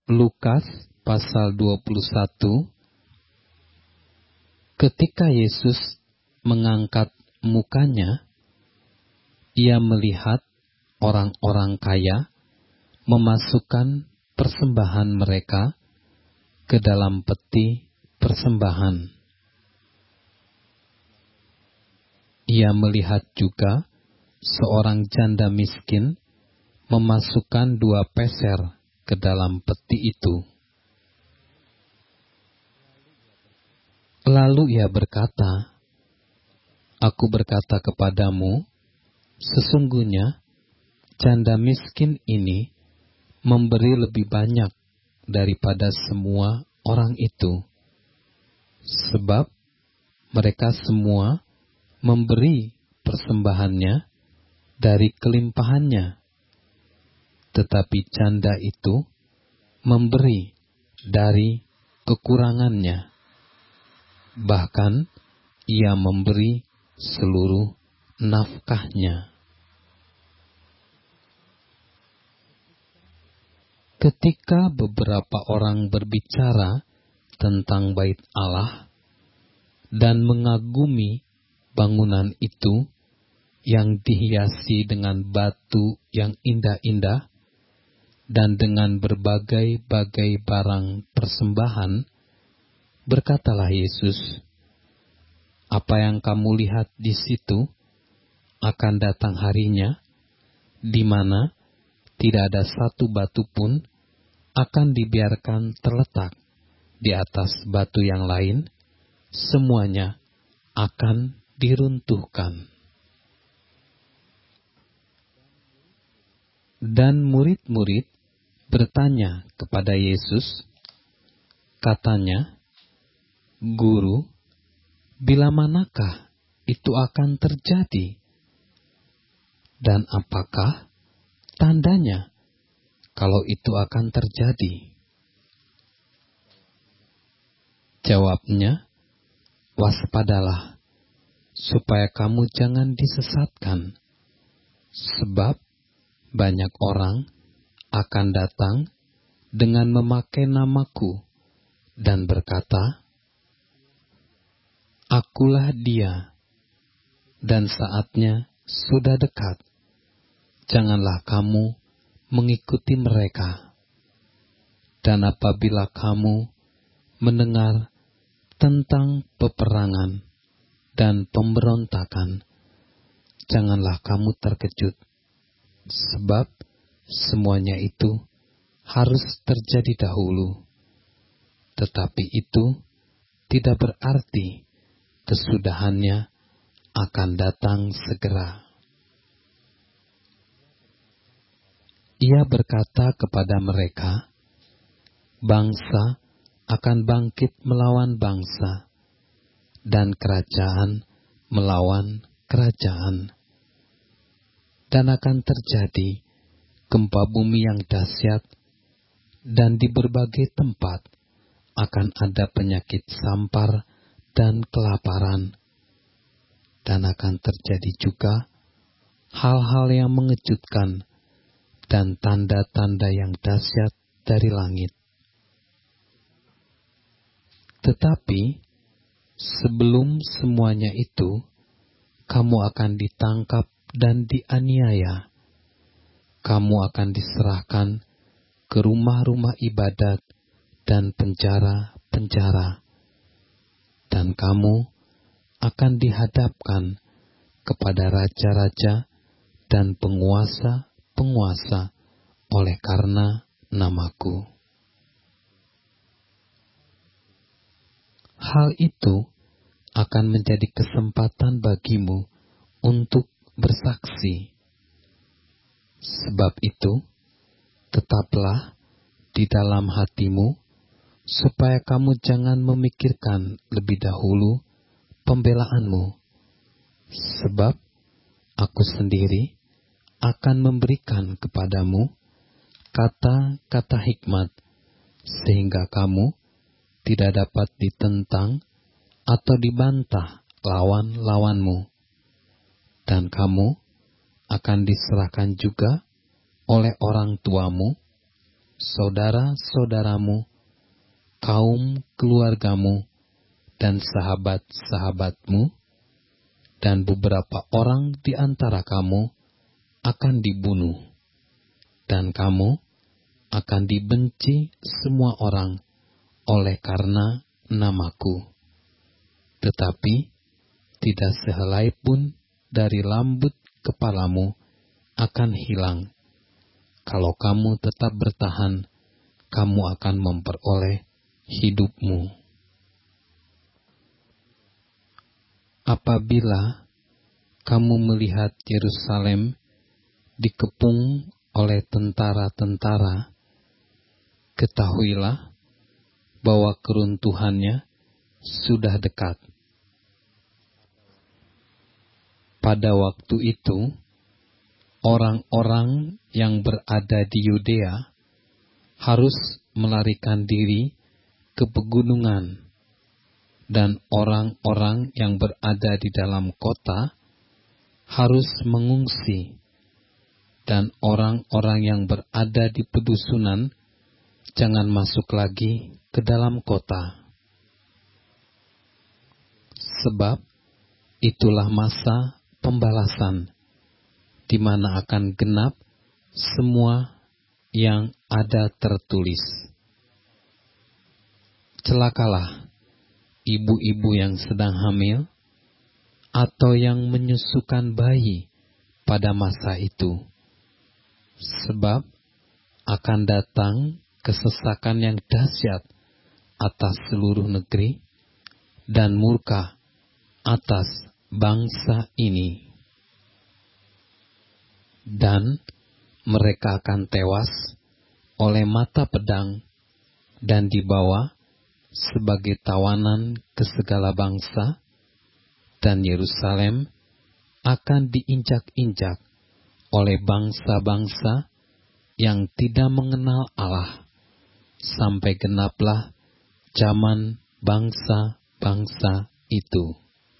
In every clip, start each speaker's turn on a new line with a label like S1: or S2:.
S1: Lukas pasal 21. Ketika Yesus mengangkat mukanya, ia melihat orang-orang kaya memasukkan persembahan mereka ke dalam peti persembahan. Ia melihat juga seorang janda miskin memasukkan 2 peser ke dalam peti itu. Lalu ia berkata, "Aku berkata kepadamu, sesungguhnya janda miskin ini memberi lebih banyak daripada semua orang itu, sebab mereka semua memberi persembahannya dari kelimpahannya, tetapi janda itu memberi dari kekurangannya. Bahkan ia memberi seluruh nafkahnya." Ketika beberapa orang berbicara tentang bait Allah dan mengagumi bangunan itu yang dihiasi dengan batu yang indah-indah dan dengan berbagai-bagai barang persembahan, berkatalah Yesus, "Apa yang kamu lihat di situ akan datang harinya, di mana tidak ada satu batu pun akan dibiarkan terletak di atas batu yang lain, semuanya akan diruntuhkan." Dan murid-murid bertanya kepada Yesus, katanya, "Guru, bila manakah itu akan terjadi? Dan apakah tandanya kalau itu akan terjadi?" Jawabnya, "Waspadalah, supaya kamu jangan disesatkan, sebab banyak orang akan datang dengan memakai namaku dan berkata, 'Akulah dia,' dan saatnya sudah dekat. Janganlah kamu mengikuti mereka. Dan apabila kamu mendengar tentang peperangan dan pemberontakan, janganlah kamu terkejut, sebab semuanya itu harus terjadi dahulu. Tetapi itu tidak berarti kesudahannya akan datang segera." Ia berkata kepada mereka, "Bangsa akan bangkit melawan bangsa, dan kerajaan melawan kerajaan. Dan akan terjadi gempa bumi yang dahsyat, dan di berbagai tempat akan ada penyakit sampar dan kelaparan. Dan akan terjadi juga hal-hal yang mengejutkan dan tanda-tanda yang dahsyat dari langit. Tetapi sebelum semuanya itu, kamu akan ditangkap dan dianiaya. Kamu akan diserahkan ke rumah-rumah ibadat dan penjara-penjara. Dan kamu akan dihadapkan kepada raja-raja dan penguasa-penguasa oleh karena namaku. Hal itu akan menjadi kesempatan bagimu untuk bersaksi. Sebab itu, tetaplah di dalam hatimu, supaya kamu jangan memikirkan lebih dahulu pembelaanmu. Sebab aku sendiri akan memberikan kepadamu kata-kata hikmat, sehingga kamu tidak dapat ditentang atau dibantah lawan-lawanmu. Dan kamu akan diserahkan juga oleh orang tuamu, saudara-saudaramu, kaum keluargamu, dan sahabat-sahabatmu, dan beberapa orang di antara kamu akan dibunuh, dan kamu akan dibenci semua orang oleh karena namaku. Tetapi tidak sehelai pun dari rambut kepalamu akan hilang. Kalau kamu tetap bertahan, kamu akan memperoleh hidupmu. Apabila kamu melihat Yerusalem dikepung oleh tentara-tentara, ketahuilah bahwa keruntuhannya sudah dekat. Pada waktu itu, orang-orang yang berada di Yudea harus melarikan diri ke pegunungan, dan orang-orang yang berada di dalam kota harus mengungsi, dan orang-orang yang berada di pedusunan jangan masuk lagi ke dalam kota. Sebab itulah masa pembalasan, di mana akan genap semua yang ada tertulis. Celakalah ibu-ibu yang sedang hamil atau yang menyusukan bayi pada masa itu, sebab akan datang kesesakan yang dahsyat atas seluruh negeri dan murka atas bangsa ini. Dan mereka akan tewas oleh mata pedang dan dibawa sebagai tawanan ke segala bangsa, dan Yerusalem akan diinjak-injak oleh bangsa-bangsa yang tidak mengenal Allah, sampai genaplah zaman bangsa-bangsa itu.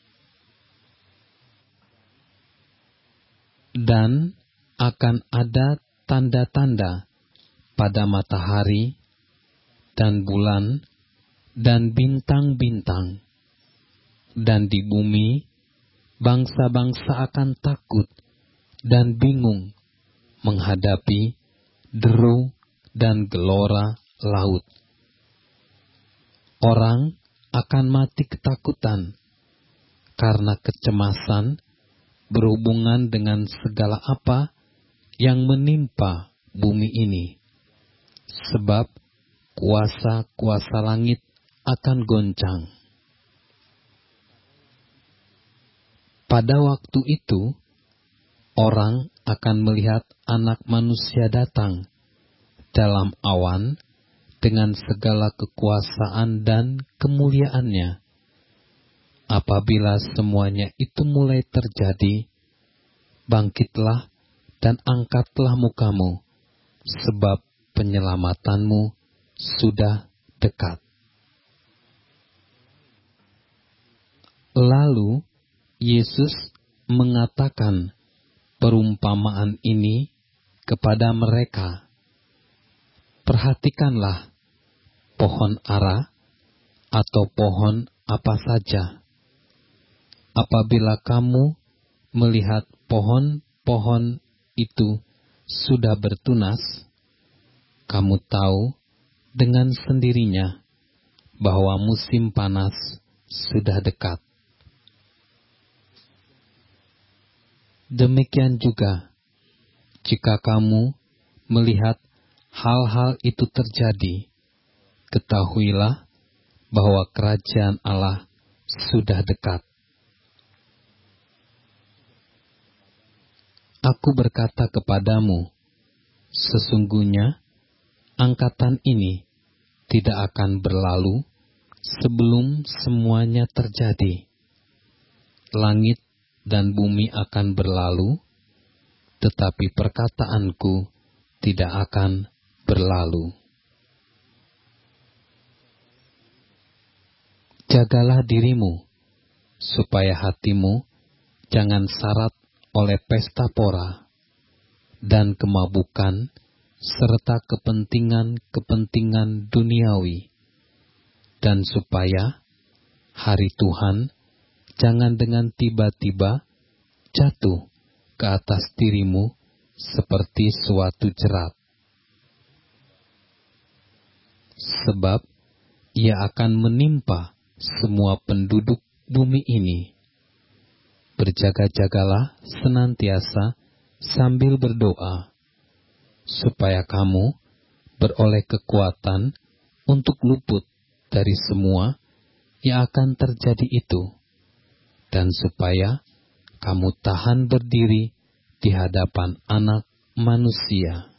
S1: Dan akan ada tanda-tanda pada matahari dan bulan dan bintang-bintang, dan di bumi bangsa-bangsa akan takut dan bingung menghadapi deru dan gelora laut. Orang akan mati ketakutan karena kecemasan berhubungan dengan segala apa yang menimpa bumi ini, sebab kuasa-kuasa langit akan goncang. Pada waktu itu, orang akan melihat Anak Manusia datang dalam awan dengan segala kekuasaan dan kemuliaannya. Apabila semuanya itu mulai terjadi, bangkitlah dan angkatlah mukamu, sebab penyelamatanmu sudah dekat. Lalu Yesus mengatakan perumpamaan ini kepada mereka. Perhatikanlah pohon ara atau pohon apa saja. Apabila kamu melihat pohon-pohon itu sudah bertunas, kamu tahu dengan sendirinya bahwa musim panas sudah dekat. Demikian juga, jika kamu melihat hal-hal itu terjadi, ketahuilah bahwa kerajaan Allah sudah dekat. Aku berkata kepadamu, sesungguhnya angkatan ini tidak akan berlalu sebelum semuanya terjadi. Langit dan bumi akan berlalu, tetapi perkataanku tidak akan berlalu. Jagalah dirimu, supaya hatimu jangan syarat oleh pesta pora dan kemabukan serta kepentingan-kepentingan duniawi, dan supaya hari Tuhan jangan dengan tiba-tiba jatuh ke atas dirimu seperti suatu jerat. Sebab ia akan menimpa semua penduduk bumi ini. Berjaga-jagalah senantiasa sambil berdoa, supaya kamu beroleh kekuatan untuk luput dari semua yang akan terjadi itu, dan supaya kamu tahan berdiri di hadapan Anak Manusia.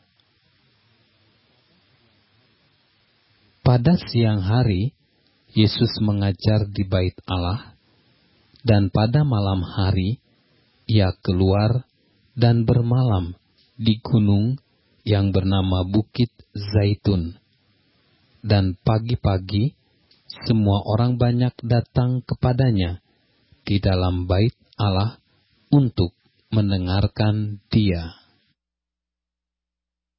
S1: Pada siang hari, Yesus mengajar di Bait Allah, dan pada malam hari, Ia keluar dan bermalam di gunung yang bernama Bukit Zaitun. Dan pagi-pagi, semua orang banyak datang kepadanya di dalam Bait Allah untuk mendengarkan Dia.